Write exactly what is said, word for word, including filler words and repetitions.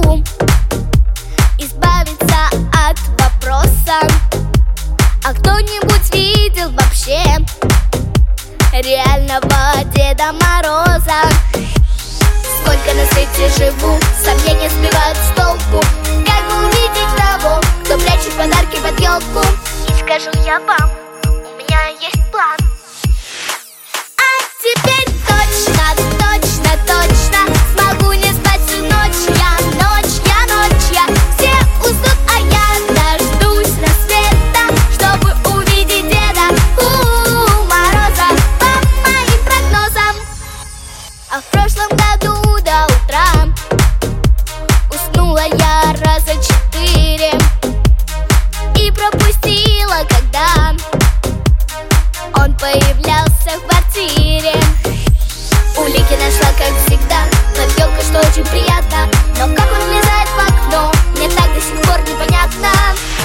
могу избавиться от вопроса: а кто-нибудь видел вообще реального Деда Мороза? Сколько на свете живу, сомнения сбивают с толку. Как бы увидеть того, кто прячет подарки под елку? И скажу я вам, у меня есть план. А теперь точно, точно, точно смогу не спать всю ночь. Я ночь, я ночь, я все уснут, а я дождусь рассвета, чтобы увидеть Деда у Мороза. По моим прогнозам. А в прошлом году до утра уснула я раза четыре и пропустила, когда он появлялся в квартире. Улики нашла, как всегда, под елкой, что очень приятно. Но как он влезает в окно, мне так до сих пор непонятно.